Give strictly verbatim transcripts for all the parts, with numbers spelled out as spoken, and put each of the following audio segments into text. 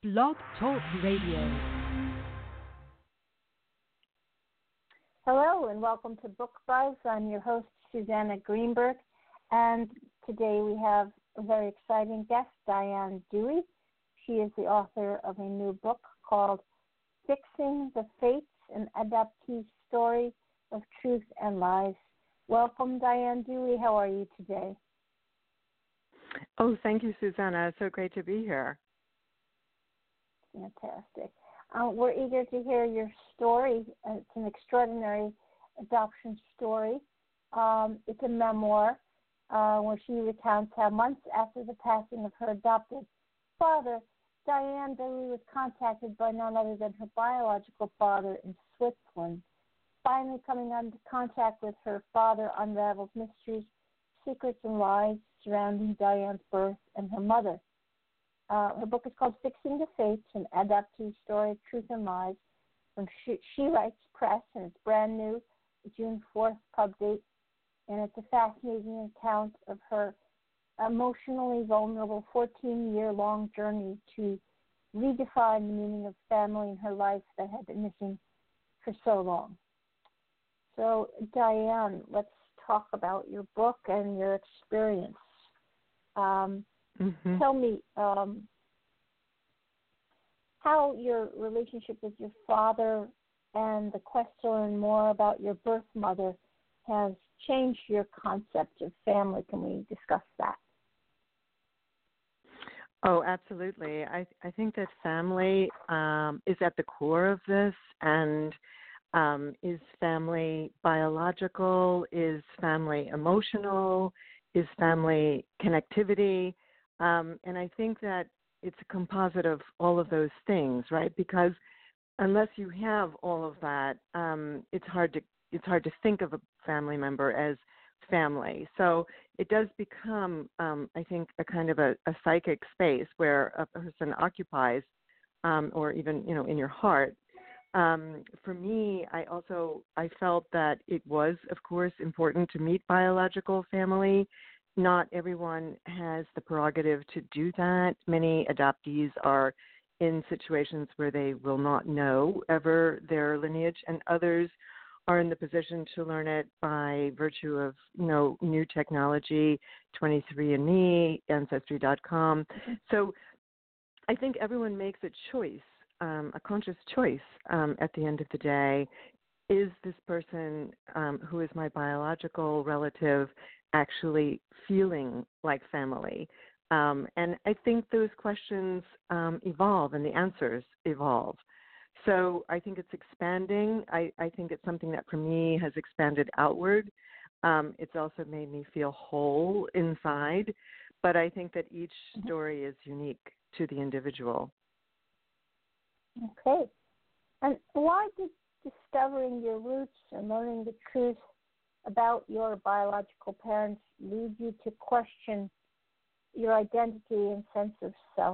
Blog Talk Radio. Hello and welcome to Book Buzz. I'm your host, Susanna Greenberg, and today we have a very exciting guest, Diane Dewey. She is the author of a new book called Fixing the Fates, an adoptee story of truth and lies. Welcome, Diane Dewey. How are you today? Oh, thank you, Susanna. It's so great to be here. Fantastic. Uh, we're eager to hear your story. Uh, it's an extraordinary adoption story. Um, it's a memoir uh, where she recounts how months after the passing of her adopted father, Diane Dewey was contacted by none other than her biological father in Switzerland. Finally coming into contact with her father unravels mysteries, secrets, and lies surrounding Diane's birth and her mother. Uh, her book is called Fixing the Fates, an adoptee story of truth and lies from She, she Writes Press, and it's brand new, June fourth pub date, and it's a fascinating account of her emotionally vulnerable fourteen-year-long journey to redefine the meaning of family in her life that had been missing for so long. So, Diane, let's talk about your book and your experience. Um, Mm-hmm. Tell me um, how your relationship with your father and the quest to learn more about your birth mother has changed your concept of family. Can we discuss that? Oh, absolutely. I, I think that family um, is at the core of this, and um, is family biological? Is family emotional? Is family connectivity? Um, and I think that it's a composite of all of those things, right? Because unless you have all of that, um, it's hard to it's hard to think of a family member as family. So it does become, um, I think, a kind of a, a psychic space where a person occupies, um, or even, you know, in your heart. Um, for me, I also I felt that it was, of course, important to meet biological family. Not everyone has the prerogative to do that. Many adoptees are in situations where they will not know ever their lineage, and others are in the position to learn it by virtue of, you know, new technology, twenty-three and me, Ancestry dot com. So I think everyone makes a choice, um, a conscious choice um, at the end of the day. Is this person um, who is my biological relative actually feeling like family? Um, and I think those questions um, evolve and the answers evolve. So I think it's expanding. I, I think it's something that for me has expanded outward. Um, it's also made me feel whole inside. But I think that each story is unique to the individual. Okay. And why did discovering your roots and learning the truth about your biological parents lead you to question your identity and sense of self?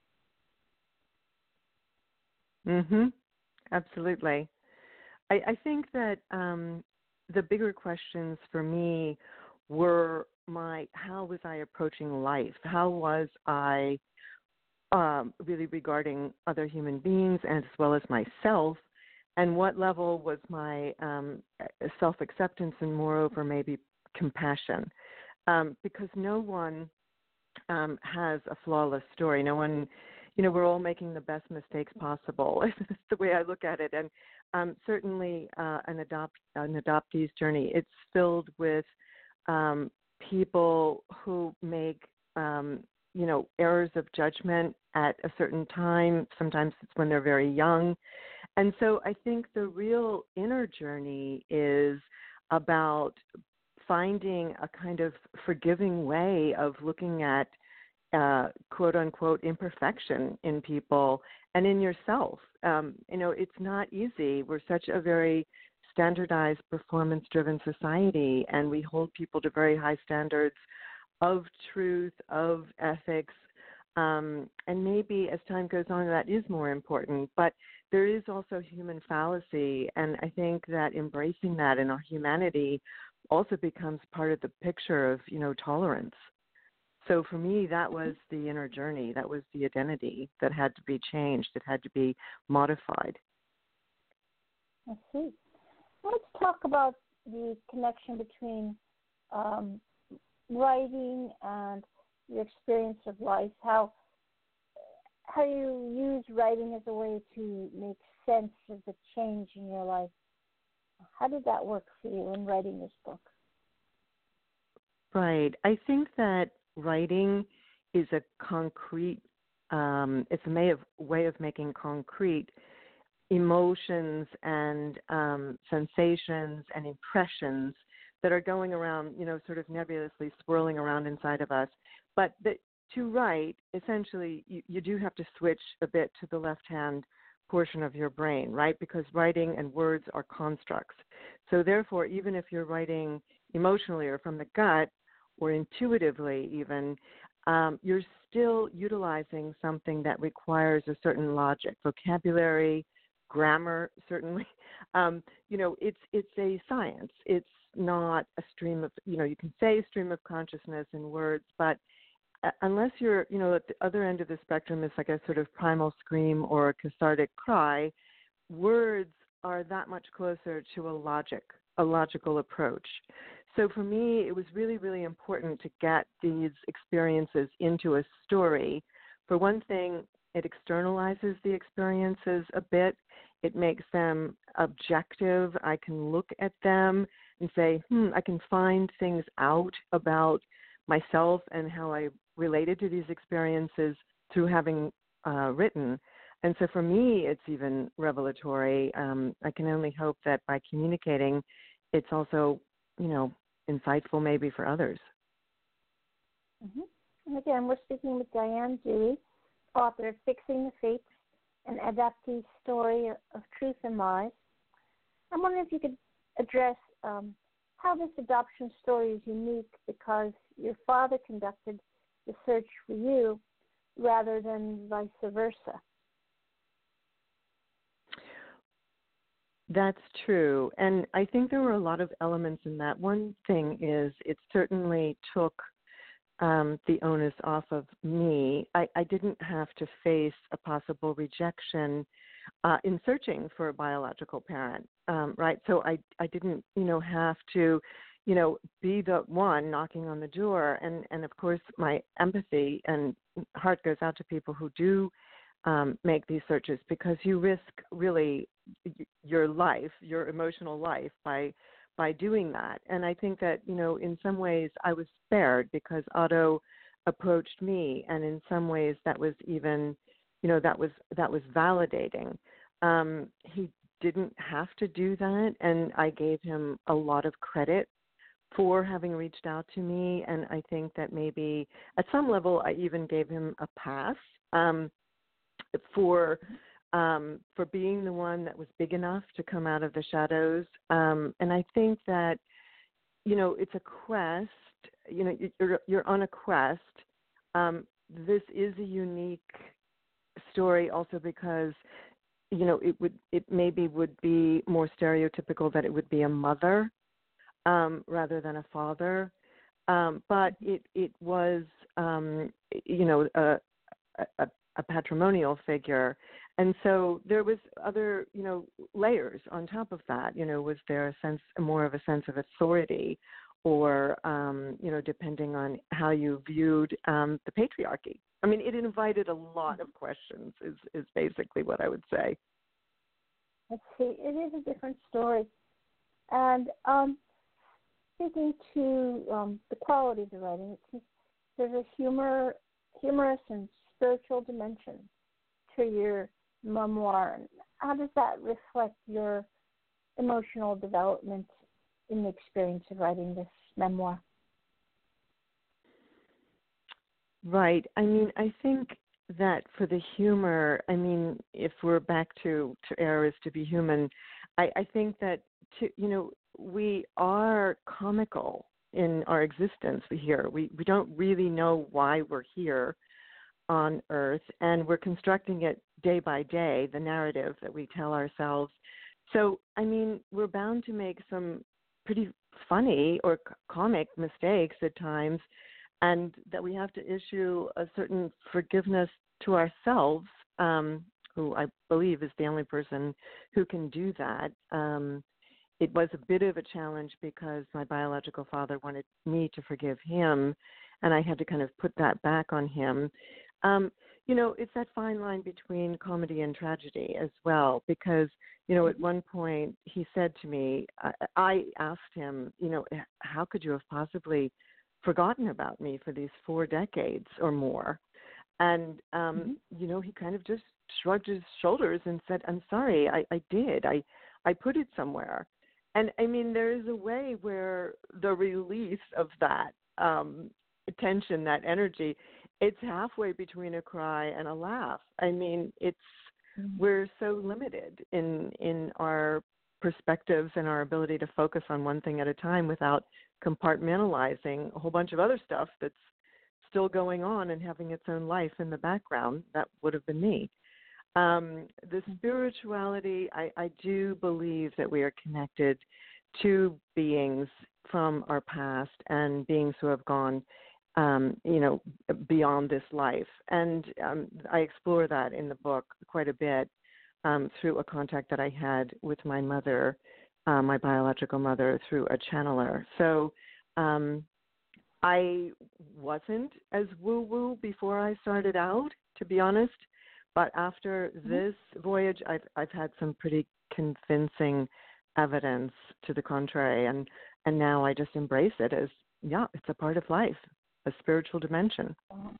Mhm. Absolutely. I, I think that um, the bigger questions for me were my how was I approaching life? How was I um, really regarding other human beings as well as myself? And what level was my um, self-acceptance and, moreover, maybe compassion? Um, because no one um, has a flawless story. No one, you know, we're all making the best mistakes possible. That's the way I look at it. And um, certainly uh, an, adopt, an adoptee's journey, it's filled with um, people who make, um, you know, errors of judgment at a certain time. Sometimes it's when they're very young. And so I think the real inner journey is about finding a kind of forgiving way of looking at uh, quote unquote imperfection in people and in yourself. Um, you know, it's not easy. We're such a very standardized, performance-driven society, and we hold people to very high standards of truth, of ethics. Um, and maybe as time goes on, that is more important. But there is also human fallacy, and I think that embracing that in our humanity also becomes part of the picture of, you know, tolerance. So for me, that was the inner journey. That was the identity that had to be changed. It had to be modified. I see. Let's talk about the connection between um, writing and your experience of life. How how you use writing as a way to make sense of the change in your life. How did that work for you in writing this book? Right. I think that writing is a concrete, um, it's a way of, way of making concrete emotions and um, sensations and impressions that are going around, you know, sort of nebulously swirling around inside of us. But the, to write, essentially, you, you do have to switch a bit to the left-hand portion of your brain, right? Because writing and words are constructs. So therefore, even if you're writing emotionally or from the gut or intuitively even, um, you're still utilizing something that requires a certain logic, vocabulary, grammar, certainly. Um, you know, it's it's a science. It's not a stream of, you know, you can say stream of consciousness in words, but unless you're, you know, at the other end of the spectrum is like a sort of primal scream or a cathartic cry, words are that much closer to a logic, a logical approach. So for me, it was really, really important to get these experiences into a story. For one thing, it externalizes the experiences a bit. It makes them objective. I can look at them and say, hmm, I can find things out about myself and how I related to these experiences through having uh, written. And so for me, it's even revelatory. Um, I can only hope that by communicating, it's also, you know, insightful maybe for others. Mm-hmm. And again, we're speaking with Diane Dewey, author of Fixing the Fates, an adoptee story of truth and lies. I'm wondering if you could address um, how this adoption story is unique because your father conducted the search for you rather than vice versa. That's true. And I think there were a lot of elements in that. One thing is it certainly took um, the onus off of me. I, I didn't have to face a possible rejection uh, in searching for a biological parent, um, right? So I, I didn't, you know, have to, you know, be the one knocking on the door. And, and of course, my empathy and heart goes out to people who do um, make these searches because you risk really your life, your emotional life by by doing that. And I think that, you know, in some ways I was spared because Otto approached me, and in some ways that was even, you know, that was that was validating. Um, he didn't have to do that, and I gave him a lot of credit for having reached out to me, and I think that maybe at some level I even gave him a pass um, for um, for being the one that was big enough to come out of the shadows. Um, and I think that, you know, it's a quest, you know, you're, you're on a quest. Um, this is a unique story also because, you know, it would, it maybe would be more stereotypical that it would be a mother um, rather than a father. Um, but it, it was, um, you know, a, a, a patrimonial figure. And so there was other, you know, layers on top of that. You know, was there a sense, more of a sense of authority or, um, you know, depending on how you viewed um, the patriarchy. I mean, it invited a lot of questions is, is basically what I would say. Let's see, it is a different story. And um, speaking to um, the quality of the writing, it's, there's a humor, humorous and spiritual dimension to your memoir. How does that reflect your emotional development in the experience of writing this memoir? Right. I mean, I think that for the humor, I mean, if we're back to, to err is to be human, I, I think that, to, you know, we are comical in our existence here. We, we don't really know why we're here on Earth, and we're constructing it day by day, the narrative that we tell ourselves. So, I mean, we're bound to make some pretty funny or c- comic mistakes at times, and that we have to issue a certain forgiveness to ourselves, um, who I believe is the only person who can do that. Um, it was a bit of a challenge because my biological father wanted me to forgive him, and I had to kind of put that back on him. Um, you know, it's that fine line between comedy and tragedy as well, because, you know, at one point he said to me, I, I asked him, you know, how could you have possibly forgotten about me for these four decades or more? And, um, mm-hmm. you know, he kind of just shrugged his shoulders and said, I'm sorry, I, I did. I, I put it somewhere. And, I mean, there is a way where the release of that um, tension, that energy, it's halfway between a cry and a laugh. I mean, it's mm-hmm. we're so limited in in our perspectives and our ability to focus on one thing at a time without compartmentalizing a whole bunch of other stuff that's still going on and having its own life in the background. That would have been me. Um, the spirituality, I, I do believe that we are connected to beings from our past and beings who have gone, um, you know, beyond this life. And um, I explore that in the book quite a bit um, through a contact that I had with my mother, uh, my biological mother, through a channeler. So um, I wasn't as woo-woo before I started out, to be honest. But after this voyage, I've I've had some pretty convincing evidence to the contrary, and, and now I just embrace it as, yeah, it's a part of life, a spiritual dimension.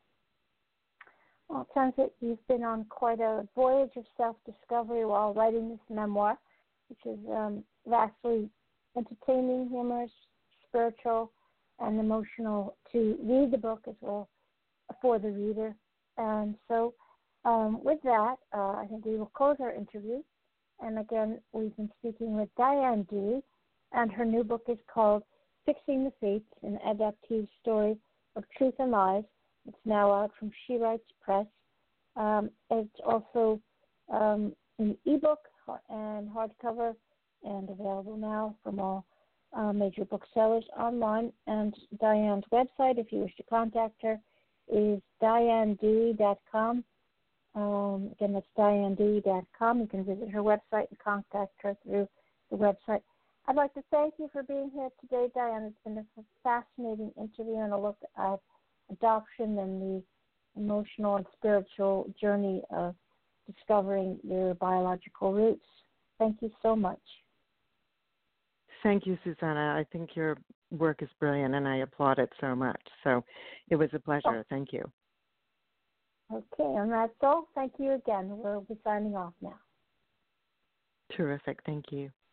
Well, it sounds like you've been on quite a voyage of self-discovery while writing this memoir, which is um, vastly entertaining, humorous, spiritual, and emotional to read the book as well for the reader. And so Um, with that, uh, I think we will close our interview. And again, we've been speaking with Diane Dee, and her new book is called Fixing the Fates, an adaptive story of truth and lies. It's now out from She Writes Press. Um, it's also um, an ebook and hardcover and available now from all uh, major booksellers online. And Diane's website, if you wish to contact her, is diane dee dot com. Um, again, that's diane dee dot com. You can visit her website and contact her through the website. I'd like to thank you for being here today, Diane. It's been a fascinating interview and a look at adoption and the emotional and spiritual journey of discovering your biological roots. Thank you so much. Thank you, Susanna. I think your work is brilliant, and I applaud it so much. So it was a pleasure. Oh. Thank you. Okay, and that's all. Thank you again. We'll be signing off now. Terrific. Thank you.